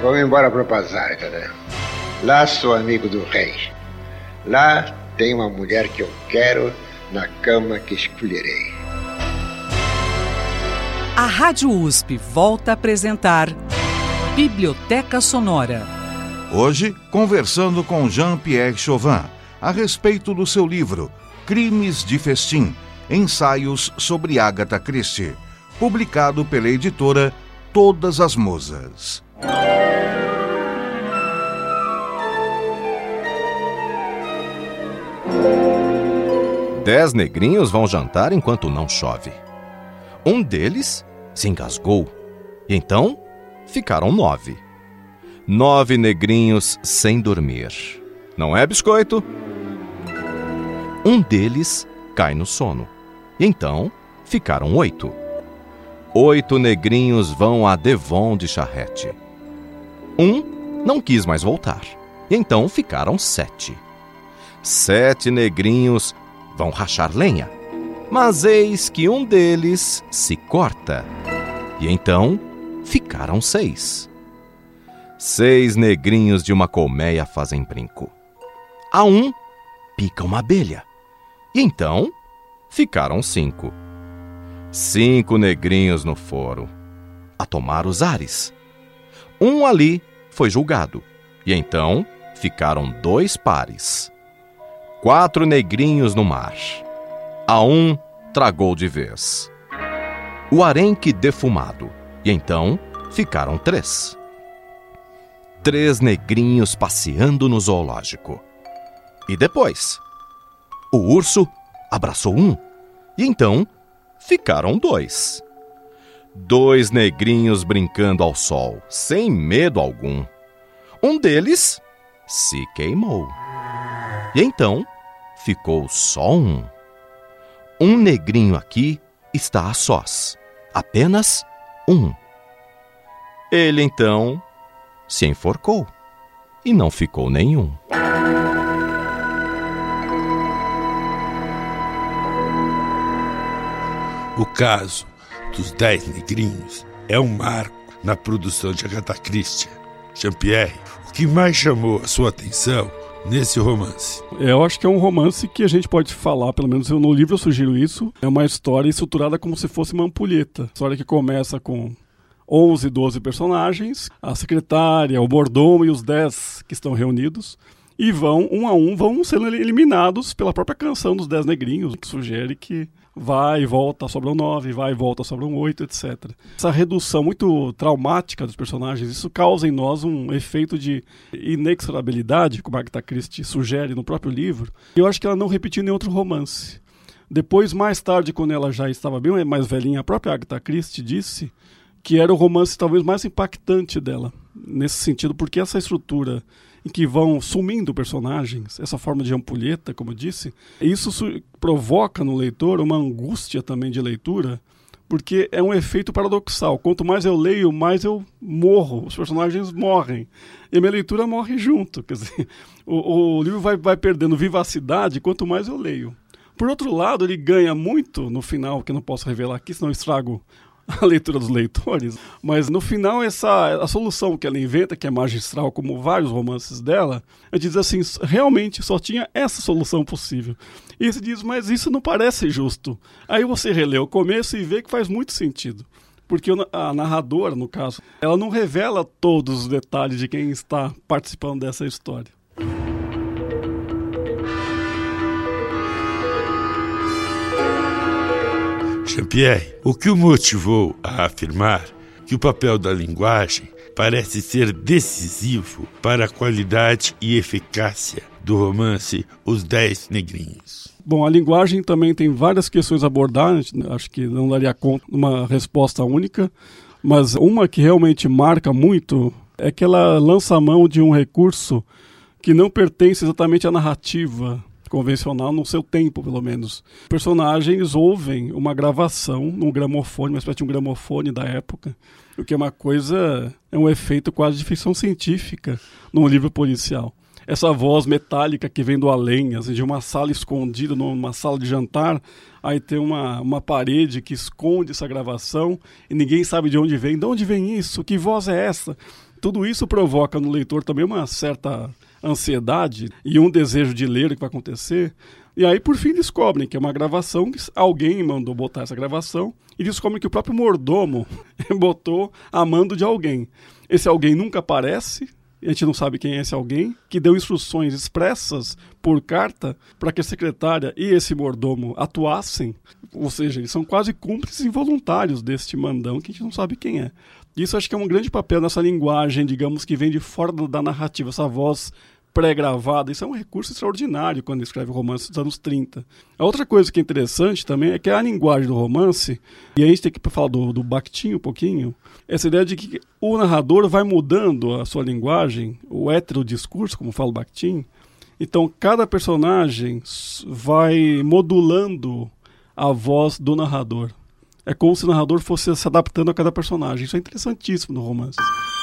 Vamos embora para o Pazarga, né? Lá sou amigo do rei. Lá tem uma mulher que eu quero na cama que escolherei. A Rádio USP volta a apresentar Biblioteca Sonora. Hoje, conversando com Jean-Pierre Chauvin a respeito do seu livro Crimes de Festim, ensaios sobre Agatha Christie, publicado pela editora Todas as Musas. 10 negrinhos vão jantar enquanto não chove. Um deles se engasgou, e então ficaram 9. 9 negrinhos sem dormir. Não é, biscoito? Um deles cai no sono, e então ficaram 8. 8 negrinhos vão a Devon de charrete. Um não quis mais voltar, e então ficaram 7. 7 negrinhos vão rachar lenha, mas eis que um deles se corta, e então ficaram 6. 6 negrinhos de uma colmeia fazem brinco. A um pica uma abelha, e então ficaram 5. 5 negrinhos no foro, a tomar os ares. Um ali foi julgado, e então ficaram 2 pares. 4 negrinhos no mar. A um tragou de vez o arenque defumado, e então ficaram 3. 3 negrinhos passeando no zoológico. E depois, o urso abraçou um, e então ficaram 2. 2 negrinhos brincando ao sol, sem medo algum. Um deles se queimou. E então ficou só um. Um negrinho aqui está a sós. Apenas um. Ele então se enforcou e não ficou nenhum. O caso dos 10 negrinhos é um marco na produção de Agatha Christie. Jean-Pierre, o que mais chamou a sua atenção nesse romance? Eu acho que é um romance que a gente pode falar, pelo menos no livro eu sugiro isso, é uma história estruturada como se fosse uma ampulheta. História que começa com 11, 12 personagens, a secretária, o mordomo e os 10 que estão reunidos, e vão, um a um, vão sendo eliminados pela própria canção dos 10 negrinhos, que sugere que vai e volta, sobram 9, vai e volta, sobram 8, etc. Essa redução muito traumática dos personagens, isso causa em nós um efeito de inexorabilidade, como a Agatha Christie sugere no próprio livro, e eu acho que ela não repetiu em nenhum outro romance. Depois, mais tarde, quando ela já estava bem mais velhinha, a própria Agatha Christie disse que era o romance talvez mais impactante dela, nesse sentido, porque essa estrutura em que vão sumindo personagens, essa forma de ampulheta, como eu disse, isso provoca no leitor uma angústia também de leitura, porque é um efeito paradoxal. Quanto mais eu leio, mais eu morro, os personagens morrem, e a minha leitura morre junto. Quer dizer, o livro vai perdendo vivacidade quanto mais eu leio. Por outro lado, ele ganha muito no final, que eu não posso revelar aqui, senão eu estrago a leitura dos leitores, mas no final a solução que ela inventa, que é magistral, como vários romances dela, ela diz assim, realmente só tinha essa solução possível. E você diz, mas isso não parece justo. Aí você relê o começo e vê que faz muito sentido. Porque a narradora, no caso, ela não revela todos os detalhes de quem está participando dessa história. Jean-Pierre, o que o motivou a afirmar que o papel da linguagem parece ser decisivo para a qualidade e eficácia do romance Os 10 Negrinhos? Bom, a linguagem também tem várias questões abordadas, acho que não daria conta de uma resposta única, mas uma que realmente marca muito é que ela lança a mão de um recurso que não pertence exatamente à narrativa convencional, no seu tempo, pelo menos. Personagens ouvem uma gravação num gramofone, uma espécie de um gramofone da época, o que é uma coisa, é um efeito quase de ficção científica num livro policial. Essa voz metálica que vem do além, assim, de uma sala escondida, numa sala de jantar, aí tem uma parede que esconde essa gravação e ninguém sabe de onde vem isso, que voz é essa? Tudo isso provoca no leitor também uma certa ansiedade e um desejo de ler o que vai acontecer. E aí, por fim, descobrem que é uma gravação, que alguém mandou botar essa gravação, e descobrem que o próprio mordomo botou a mando de alguém. Esse alguém nunca aparece, a gente não sabe quem é esse alguém, que deu instruções expressas por carta para que a secretária e esse mordomo atuassem, ou seja, eles são quase cúmplices involuntários deste mandão que a gente não sabe quem é. Isso acho que é um grande papel nessa linguagem, digamos, que vem de fora da narrativa, essa voz pré-gravada. Isso é um recurso extraordinário quando escreve romance dos anos 30. A outra coisa que é interessante também é que a linguagem do romance, e a gente tem que falar do Bakhtin um pouquinho, essa ideia de que o narrador vai mudando a sua linguagem, o heterodiscurso, como fala o Bakhtin. Então, cada personagem vai modulando a voz do narrador. É como se o narrador fosse se adaptando a cada personagem. Isso é interessantíssimo no romance.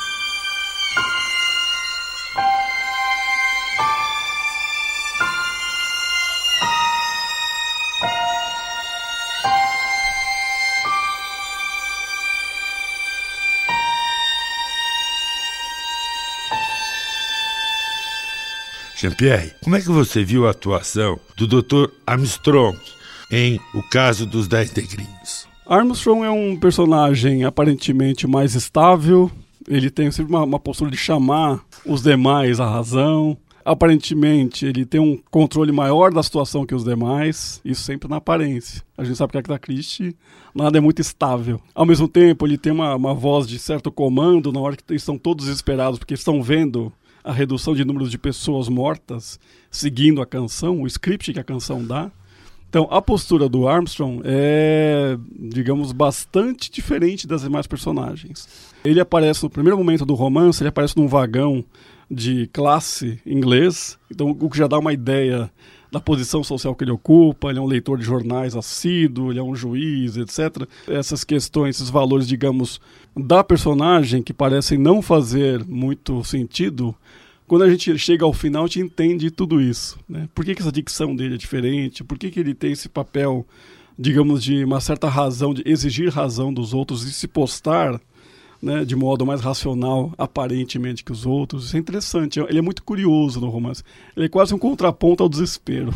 Jean-Pierre, como é que você viu a atuação do Dr. Armstrong em O Caso dos 10 Negrinhos? Armstrong é um personagem aparentemente mais estável, ele tem sempre uma postura de chamar os demais à razão. Aparentemente, ele tem um controle maior da situação que os demais, isso sempre na aparência. A gente sabe que a Agatha Christie nada é muito estável. Ao mesmo tempo, ele tem uma voz de certo comando na hora que estão todos desesperados, porque estão vendo a redução de número de pessoas mortas seguindo a canção, o script que a canção dá. Então, a postura do Armstrong é, digamos, bastante diferente das demais personagens. Ele aparece no primeiro momento do romance, ele aparece num vagão de classe inglês, então o que já dá uma ideia da posição social que ele ocupa. Ele é um leitor de jornais assíduo, ele é um juiz, etc. Essas questões, esses valores, digamos, da personagem que parecem não fazer muito sentido, quando a gente chega ao final, a gente entende tudo isso, né? Por que essa dicção dele é diferente? Por que ele tem esse papel, digamos, de uma certa razão, de exigir razão dos outros e se postar, né, de modo mais racional, aparentemente, que os outros? Isso é interessante. Ele é muito curioso no romance. Ele é quase um contraponto ao desespero.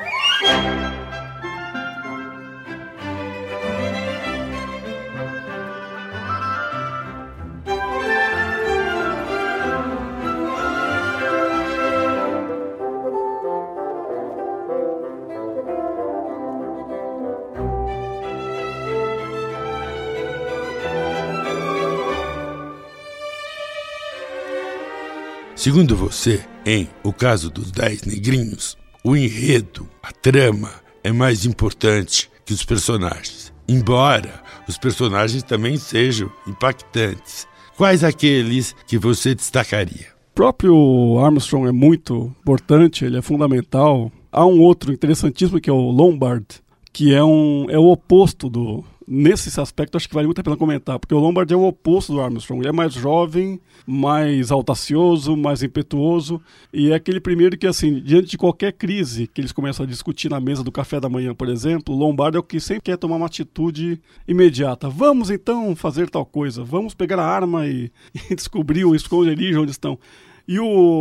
Segundo você, em O Caso dos 10 Negrinhos, o enredo, a trama, é mais importante que os personagens, embora os personagens também sejam impactantes. Quais aqueles que você destacaria? O próprio Armstrong é muito importante, ele é fundamental. Há um outro interessantíssimo que é o Lombard, que é o oposto do... Nesse aspecto, acho que vale muito a pena comentar, porque o Lombard é o oposto do Armstrong. Ele é mais jovem, mais audacioso, mais impetuoso, e é aquele primeiro que, assim, diante de qualquer crise que eles começam a discutir na mesa do café da manhã, por exemplo, o Lombard é o que sempre quer tomar uma atitude imediata. Vamos, então, fazer tal coisa. Vamos pegar a arma e descobrir o esconderijo onde estão. E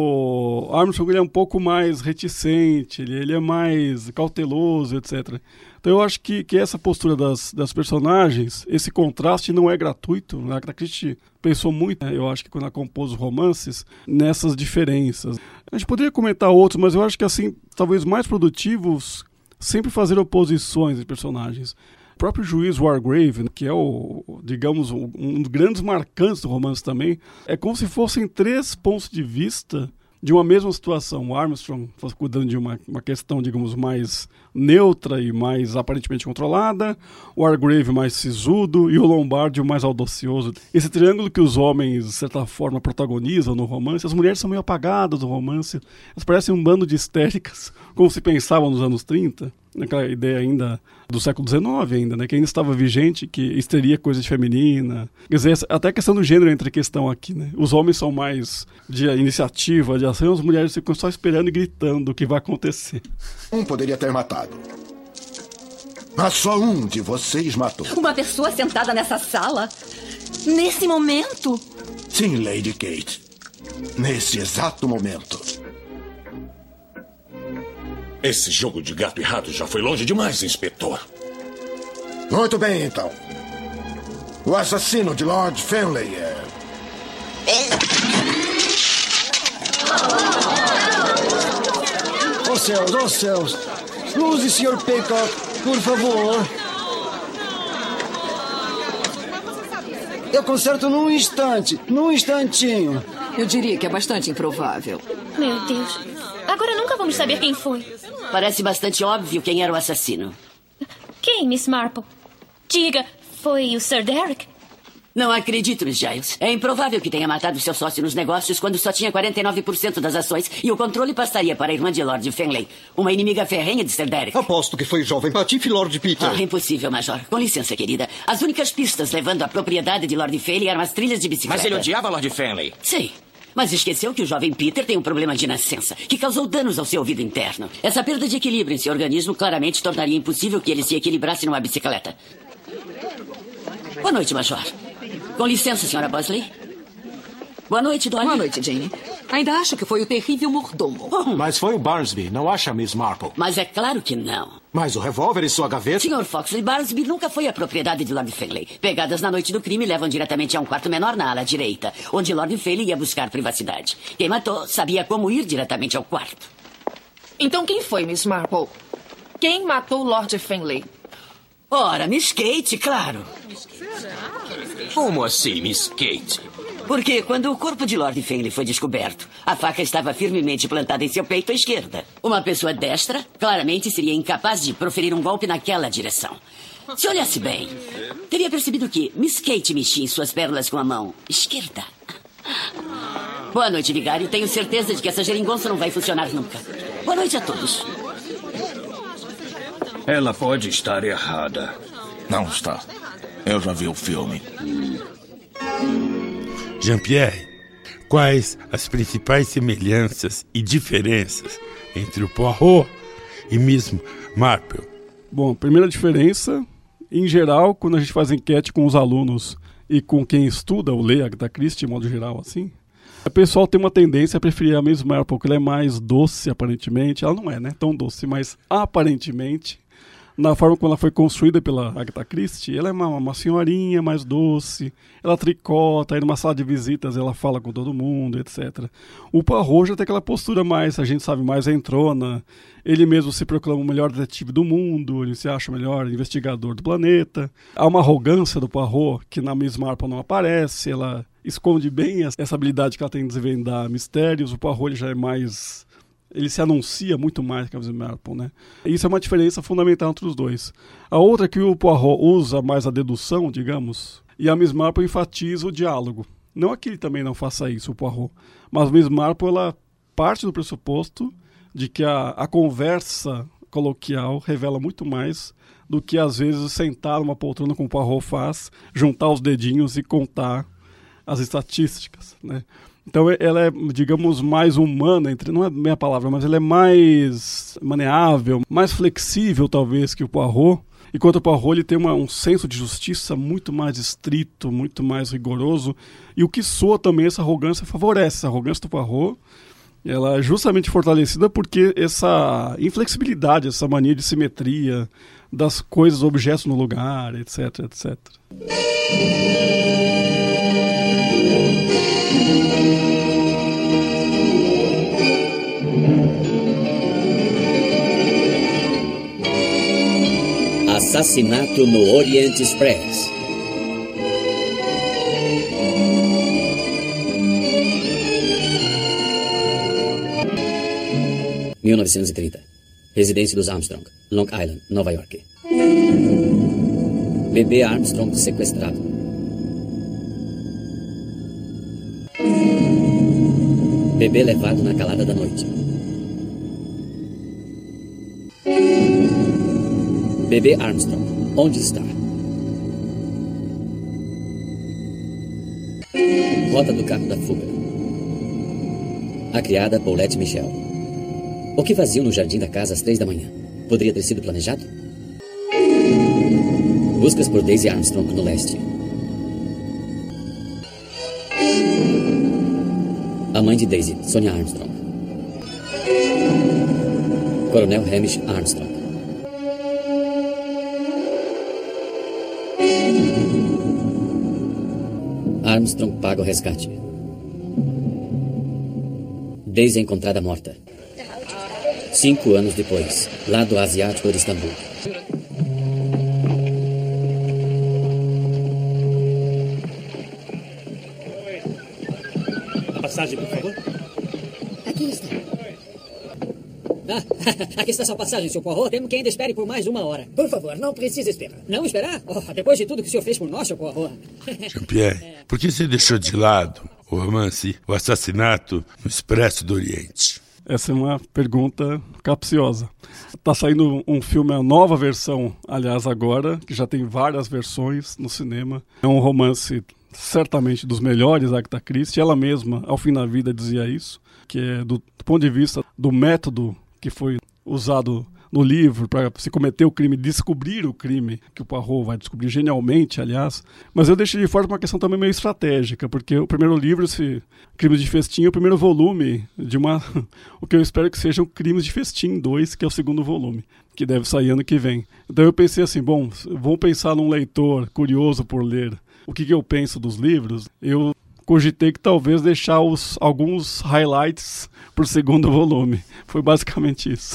o Armstrong, ele é um pouco mais reticente, ele é mais cauteloso, etc. Então eu acho que essa postura das personagens, esse contraste não é gratuito. A Agatha Christie pensou muito, né, eu acho que quando ela compôs os romances, nessas diferenças. A gente poderia comentar outros, mas eu acho que, assim, talvez mais produtivos, sempre fazer oposições de personagens. O próprio juiz Wargrave, que é digamos, um dos grandes marcantes do romance também, é como se fossem 3 pontos de vista de uma mesma situação. O Armstrong cuidando de uma questão, digamos, mais neutra e mais aparentemente controlada, o Wargrave mais sisudo e o Lombard o mais audacioso. Esse triângulo que os homens, de certa forma, protagonizam no romance, as mulheres são meio apagadas no romance, elas parecem um bando de histéricas, como se pensavam nos anos 30. Naquela ideia ainda do século XIX ainda, né, que ainda estava vigente, que histeria é coisa de feminina. Quer dizer, até a questão do gênero entra em questão aqui, né? Os homens são mais de iniciativa, de ação, as mulheres ficam só esperando e gritando o que vai acontecer. Um poderia ter matado. Mas só um de vocês matou. Uma pessoa sentada nessa sala? Nesse momento? Se Sim, Lady Kate. Nesse exato momento. Esse jogo de gato e rato já foi longe demais, inspetor. Muito bem, então. O assassino de Lord Fenley é... Oh céus, oh céus. Luz e Sr. Peacock, por favor. Eu conserto num instante, num instantinho. Eu diria que é bastante improvável. Meu Deus. Agora nunca vamos saber quem foi. Parece bastante óbvio quem era o assassino. Quem, Miss Marple? Diga, foi o Sir Derek? Não acredito, Miss Giles. É improvável que tenha matado seu sócio nos negócios quando só tinha 49% das ações e o controle passaria para a irmã de Lord Fenley, uma inimiga ferrenha de Sir Derek. Aposto que foi o jovem Patife Lord Peter. Ah, impossível, Major. Com licença, querida. As únicas pistas levando à propriedade de Lord Fenley eram as trilhas de bicicleta. Mas ele odiava Lord Fenley. Sim. Mas esqueceu que o jovem Peter tem um problema de nascença, que causou danos ao seu ouvido interno. Essa perda de equilíbrio em seu organismo claramente tornaria impossível que ele se equilibrasse numa bicicleta. Boa noite, Major. Com licença, senhora Bosley. Boa noite, Dolly. Boa noite, Jane. Ainda acho que foi o terrível mordomo. Mas foi o Barnsby, não acha, Miss Marple? Mas é claro que não. Mas o revólver e sua gaveta... Sr. Foxley, Barnsby nunca foi a propriedade de Lord Fenley. Pegadas na noite do crime levam diretamente a um quarto menor na ala direita, onde Lord Fenley ia buscar privacidade. Quem matou sabia como ir diretamente ao quarto. Então quem foi, Miss Marple? Quem matou Lord Fenley? Ora, Miss Kate, claro. Como assim, Miss Kate? Porque quando o corpo de Lord Fenley foi descoberto, a faca estava firmemente plantada em seu peito à esquerda. Uma pessoa destra claramente seria incapaz de proferir um golpe naquela direção. Se olhasse bem, teria percebido que Miss Kate mexia em suas pérolas com a mão esquerda. Boa noite, vigário. Tenho certeza de que essa geringonça não vai funcionar nunca. Boa noite a todos. Ela pode estar errada. Não está. Eu já vi o filme. Jean-Pierre, quais as principais semelhanças e diferenças entre o Poirot e Miss Marple? Bom, a primeira diferença, em geral, quando a gente faz enquete com os alunos e com quem estuda ou lê Agatha Christie, de modo geral, assim, o pessoal tem uma tendência a preferir a Miss Marple, porque ela é mais doce, aparentemente. Ela não é, né? Tão doce, mas aparentemente, na forma como ela foi construída pela Agatha Christie, ela é uma senhorinha mais doce, ela tricota, aí numa sala de visitas ela fala com todo mundo, etc. O Poirot já tem aquela postura mais, a gente sabe, mais entrona, ele mesmo se proclama o melhor detetive do mundo, ele se acha o melhor investigador do planeta. Há uma arrogância do Poirot que na Miss Marple não aparece, ela esconde bem essa habilidade que ela tem de desvendar mistérios. O Poirot ele já é mais... ele se anuncia muito mais que a Miss Marple, né? Isso é uma diferença fundamental entre os dois. A outra é que o Poirot usa mais a dedução, digamos, e a Miss Marple enfatiza o diálogo. Não é que ele também não faça isso, o Poirot, mas a Miss Marple, ela parte do pressuposto de que a conversa coloquial revela muito mais do que, às vezes, sentar numa poltrona como o Poirot faz, juntar os dedinhos e contar as estatísticas, né? Então ela é, digamos, mais humana, não é a minha palavra, mas ela é mais maneável, mais flexível talvez que o Poirot. Enquanto o Poirot ele tem um senso de justiça muito mais estrito, muito mais rigoroso. E o que soa também essa arrogância favorece. Essa arrogância do Poirot, ela é justamente fortalecida porque essa inflexibilidade, essa mania de simetria das coisas, objetos no lugar, etc, etc. Assassinato no Orient Express. (1930) Residência dos Armstrong, Long Island, Nova York. Bebê Armstrong sequestrado. Bebê levado na calada da noite. Bebê Armstrong, onde está? Rota do carro da fuga. A criada Paulette Michel. O que faziam no jardim da casa às 3 da manhã? Poderia ter sido planejado? Buscas por Daisy Armstrong no leste. A mãe de Daisy, Sonia Armstrong. Coronel Hamish Armstrong. Armstrong paga o resgate. Daisy é encontrada morta. 5 anos depois, lado asiático de Istambul. A passagem, por favor. Aqui está. Aqui está sua passagem, Sr. Poirot. Temo que ainda espere por mais 1 hora. Por favor, não precisa esperar. Não esperar? Depois de tudo que o senhor fez por nós, Sr. Poirot. Jean-Pierre, por que você deixou de lado o romance O Assassinato no Expresso do Oriente? Essa é uma pergunta capciosa. Está saindo um filme, a nova versão, aliás, agora, que já tem várias versões no cinema. É um romance certamente dos melhores, Agatha Christie. Ela mesma, ao fim da vida, dizia isso, que é do ponto de vista do método que foi usado no livro para se cometer o crime, descobrir o crime, que o Poirot vai descobrir genialmente, aliás. Mas eu deixei de fora uma questão também meio estratégica, porque o primeiro livro, esse Crimes de Festim, é o primeiro volume de o que eu espero que seja o Crimes de Festim 2, que é o segundo volume, que deve sair ano que vem. Então eu pensei assim, bom, vamos pensar num leitor curioso por ler o que eu penso dos livros. Eu cogitei que talvez deixar alguns highlights para o segundo volume. Foi basicamente isso.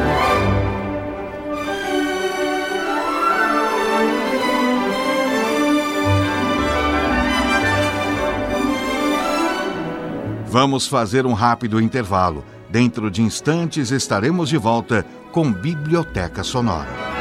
Vamos fazer um rápido intervalo. Dentro de instantes estaremos de volta com Biblioteca Sonora.